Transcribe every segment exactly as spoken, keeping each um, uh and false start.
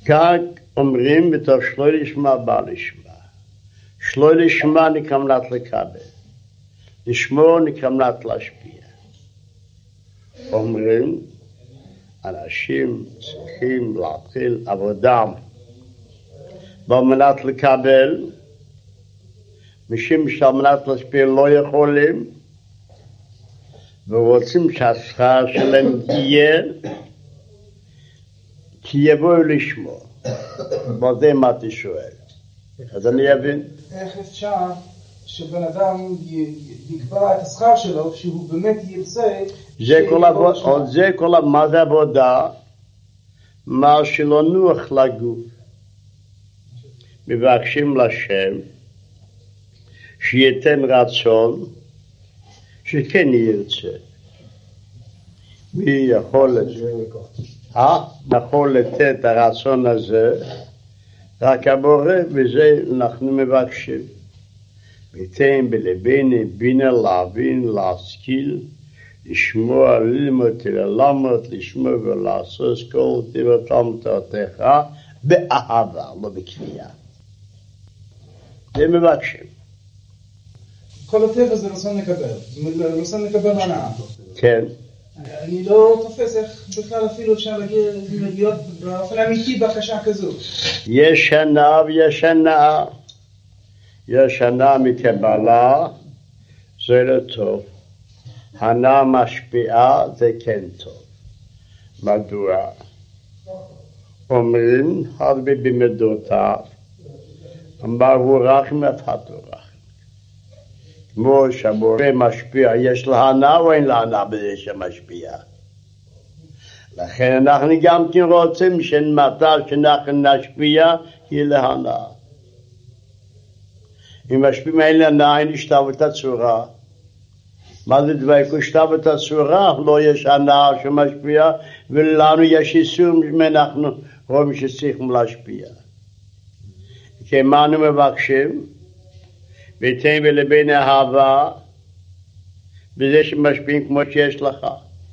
כך אומרים בתור שלא לשמה בא לשמה. שלא לשמה נקרמנת לקבל. לשמו נקרמנת להשפיע. אומרים, אנשים צריכים להתחיל עבודה על מנת לקבל, משום שעל מנת להשפיע לא יכולים, ורוצים שהשכר שלהם יהיה, כי יבואו לשמוע. וזה מה אתה שואל. אז אני אבין. איך אפשר שבן אדם יקבע את השכר שלו, שהוא באמת ירצה... זה כל עבודה, זה כל מה זה עבודה, מה שלא נוח לגוף. מבקשים לשם, שייתן רצון, שכן ירצה. מי יכול אה? יכול לתת הרצון הזה, רק הבורא, וזה אנחנו מבקשים. ותן בלבני בינה להבין, להשכיל, לשמוע, ללמוד, ללמוד, לשמוע ולעשות כל דברתם תורתך, באהבה, לא בכפייה. זה מבקשים. כל הטבע זה רצון לקבל, רצון לקבל הנאה. כן. אני לא תופס איך בכלל אפילו אפשר להיות באופן אמיתי בקשה כזו. יש הנאה ויש הנאה. יש הנאה מקבלה, זה לא טוב. הנאה משפיעה, זה כן טוב. מדוע? אומרים, הרבה במדותיו, אמרו רחם אפתו רחם. כמו שהבורא משפיע, יש לה הנאה או אין לה הנאה בזה שמשפיע? לכן אנחנו גם כן רוצים שמתי שאנחנו נשפיע, יהיה לה הנאה. אם משפיעים אין לה הנאה, אין השתוות הצורה. מה זה דבקות השתוות הצורה? לא יש הנאה שמשפיע, ולנו יש איסור שאנחנו רואים שצריכים להשפיע. כי מה אנו מבקשים? ותן בלבני אהבה, בזה שמשפיעים כמו שיש לך.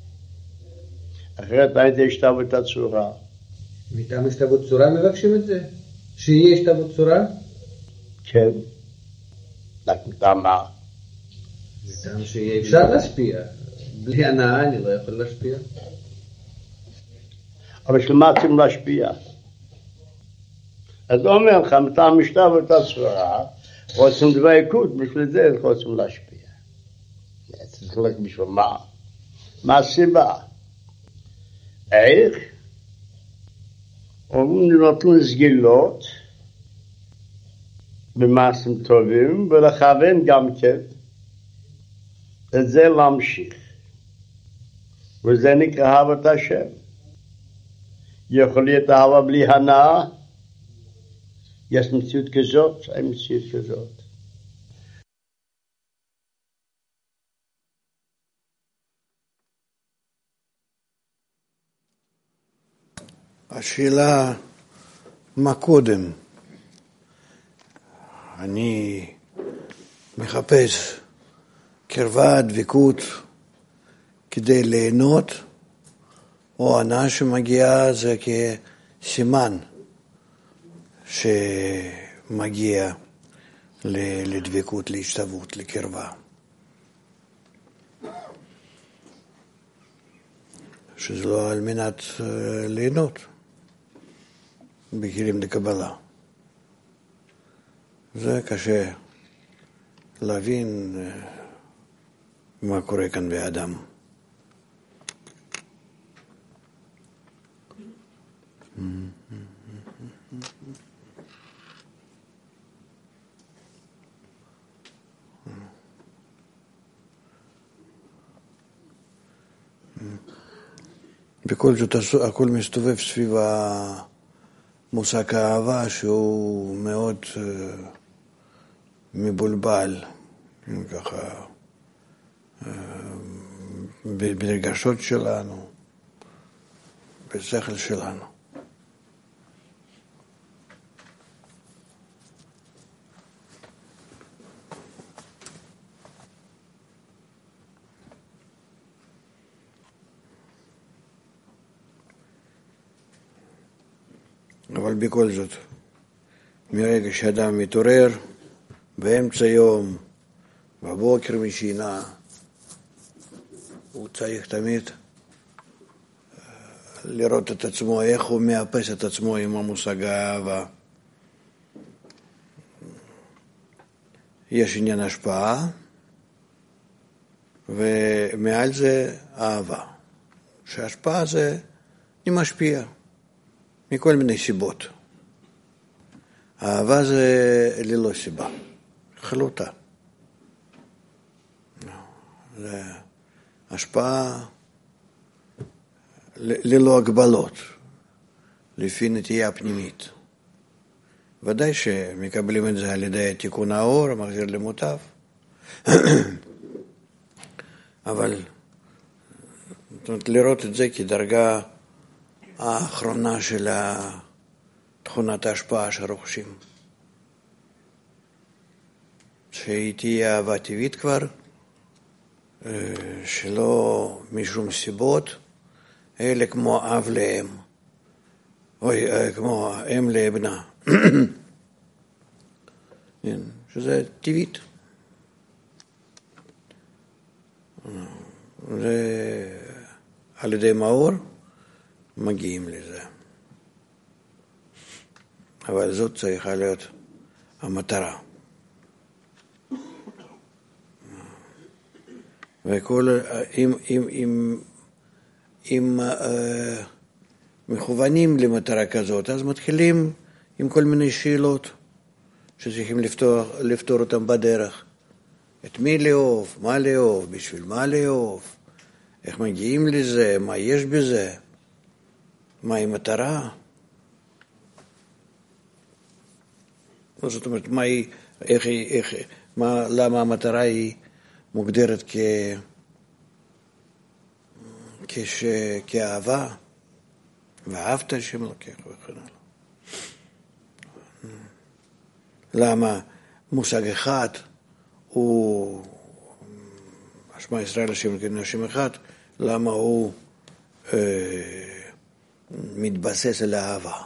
אחרת אין השתוות הצורה. מטעם השתוות צורה מבקשים את זה? שיהיה השתוות צורה? כן. רק מטעם מה? מטעם שיהיה אפשר להשפיע. בלי הנאה אני לא יכול להשפיע. אבל שלמה צריכים להשפיע. אז אומר לך, מטעם השתוות הצורה, רוצים דבקות, בשביל זה רוצים להשפיע. צריך רק בשביל מה? מה הסיבה? איך? אומרים נותנים סגילות במעשים טובים, ולכוון גם כן את זה להמשיך. וזה נקרא אהבת השם. יכול להיות אהבה בלי הנאה? יש מציאות כזאת, אין מציאות כזאת. השאלה, מה קודם? אני מחפש קרבה, דבקות, כדי ליהנות, או הנאה שמגיעה זה כסימן שמגיע לדבקות, להשתוות, לקרבה. שזה לא על מנת ליהנות, בכלים לקבלה. זה קשה להבין מה קורה כאן באדם. בכל זאת הכל מסתובב סביב המושג האהבה שהוא מאוד uh, מבולבל, ככה, uh, ברגשות שלנו, בשכל שלנו. אבל בכל זאת, מרגע שאדם מתעורר, באמצע יום, בבוקר משינה, הוא צריך תמיד לראות את עצמו, איך הוא מאפס את עצמו עם המושג האהבה. יש עניין השפעה, ומעל זה אהבה. שההשפעה זה, היא משפיעה, מכל מיני סיבות. אהבה זה ללא סיבה, חלוטה. זה השפעה ללא הגבלות, לפי נטייה פנימית. ודאי שמקבלים את זה על ידי תיקון האור, המחזיר למוטב. אבל זאת אומרת, לראות את זה כדרגה האחרונה של תכונת ההשפעה שרוכשים. שהיא תהיה אהבה טבעית כבר, שלא משום סיבות, אלא כמו אב לאם, אוי, כמו אם לבנה, שזה טבעית. ועל ידי מאור מגיעים לזה. אבל זאת צריכה להיות המטרה. וכל, אם, אם, אם, אם אה, מכוונים למטרה כזאת, אז מתחילים עם כל מיני שאלות שצריכים לפתור, לפתור אותם בדרך. את מי לאהוב, מה לאהוב, בשביל מה לאהוב, איך מגיעים לזה, מה יש בזה, מהי מטרה. זאת אומרת, מה היא, איך היא, איך, מה, למה המטרה היא מוגדרת כ, כש, כאהבה, ואהבת השם אלוקיך וכן הלאה. למה מושג אחד הוא, שמע ישראל השם אלוקינו השם אחד, למה הוא אה, מתבסס על האהבה.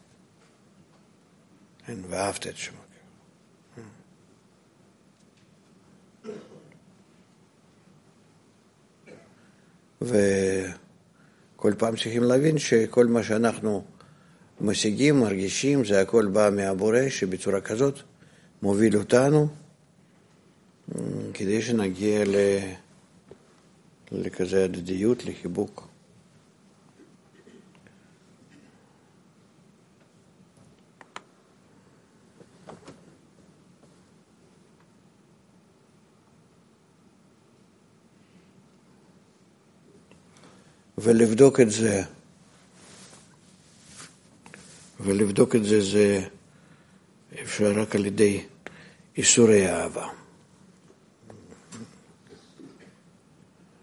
ואהבת את שם אלוקיך. וכל פעם צריכים להבין שכל מה שאנחנו משיגים, מרגישים, זה הכל בא מהבורא שבצורה כזאת מוביל אותנו כדי שנגיע ל... לכזה הדדיות, לחיבוק. ולבדוק את זה, ולבדוק את זה, זה אפשר רק על ידי איסורי האהבה.